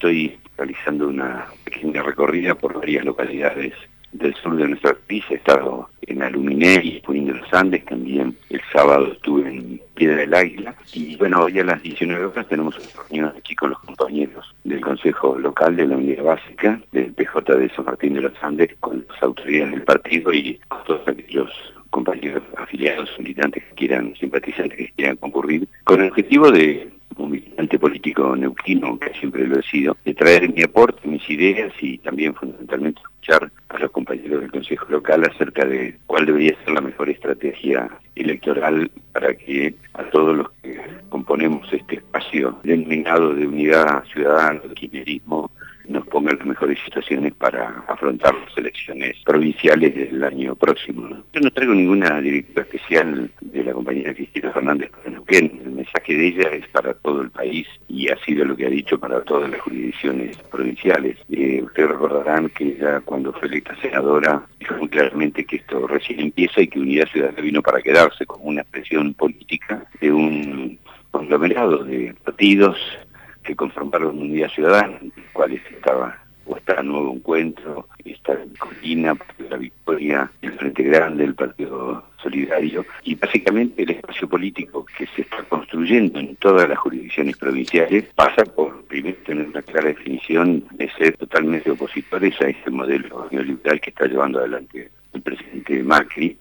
estoy realizando una pequeña recorrida por varias localidades del sur de nuestro país. He estado en Aluminé y Junín de los Andes, también el sábado estuve en Piedra del Águila, y bueno, hoy a las 19 horas tenemos una reunión aquí con los compañeros del Consejo Local de la Unidad Básica del PJ de San Martín de los Andes, con las autoridades del partido y con todos aquellos compañeros afiliados, militantes que quieran, simpatizantes que quieran concurrir, con el objetivo de, como militante político neuquino, que siempre lo he sido, de traer mi aporte, mis ideas y también fundamentalmente escuchar a los compañeros del Consejo Local acerca de cuál debería ser la mejor estrategia electoral para que a todos los que componemos este espacio denominado de unidad ciudadana, de kirchnerismo, nos pongan las mejores situaciones para afrontar las elecciones provinciales del año próximo, ¿no? Yo no traigo ninguna directiva especial de la compañera Cristina Fernández para Neuquén. El mensaje de ella es para todo el país y ha sido lo que ha dicho para todas las jurisdicciones provinciales. Ustedes recordarán que ella, cuando fue electa senadora, dijo muy claramente que esto recién empieza y que Unidad Ciudadana vino para quedarse como una expresión política de un conglomerado de partidos que conformaron Unidad Ciudadana, en los cuales estaba o está Nuevo Encuentro, está Colina, Partido de la Victoria, el Frente Grande, el Partido Solidario, y básicamente el espacio político que se está construyendo en todas las jurisdicciones provinciales pasa por, primero, tener una clara definición de ser totalmente opositores a este modelo neoliberal que está llevando adelante el presidente Macri,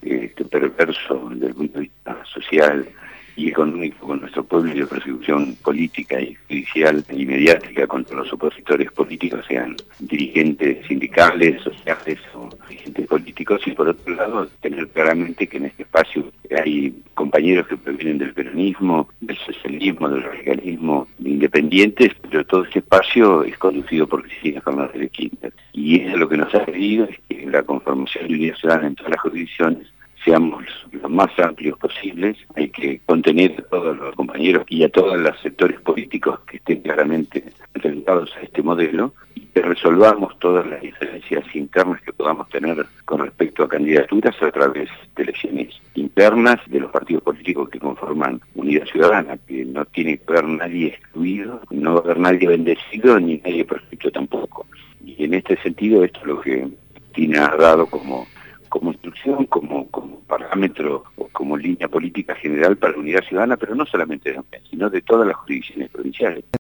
perverso desde el punto de vista social y económico con nuestro pueblo, y de persecución política y judicial y mediática contra los opositores políticos, sean dirigentes sindicales, sociales o dirigentes políticos, y por otro lado tener claramente que en este espacio hay compañeros que provienen del peronismo, del socialismo, del radicalismo, de independientes, pero todo este espacio es conducido por Cristina Fernández de Kirchner. Y eso lo que nos ha pedido es que la conformación de Unidad Ciudadana en todas las jurisdicciones seamos los más amplios posibles. Hay que contener a todos los compañeros y a todos los sectores políticos que estén claramente enfrentados a este modelo, y que resolvamos todas las diferencias internas que podamos tener con respecto a candidaturas a través de elecciones internas de los partidos políticos que conforman Unidad Ciudadana, que no tiene que haber nadie excluido, no va a haber nadie bendecido ni nadie perfecto tampoco. Y en este sentido esto es lo que Tina ha dado como instrucción, como parámetro o como línea política general para la Unidad Ciudadana, pero no solamente de Neuquén, sino de todas las jurisdicciones provinciales.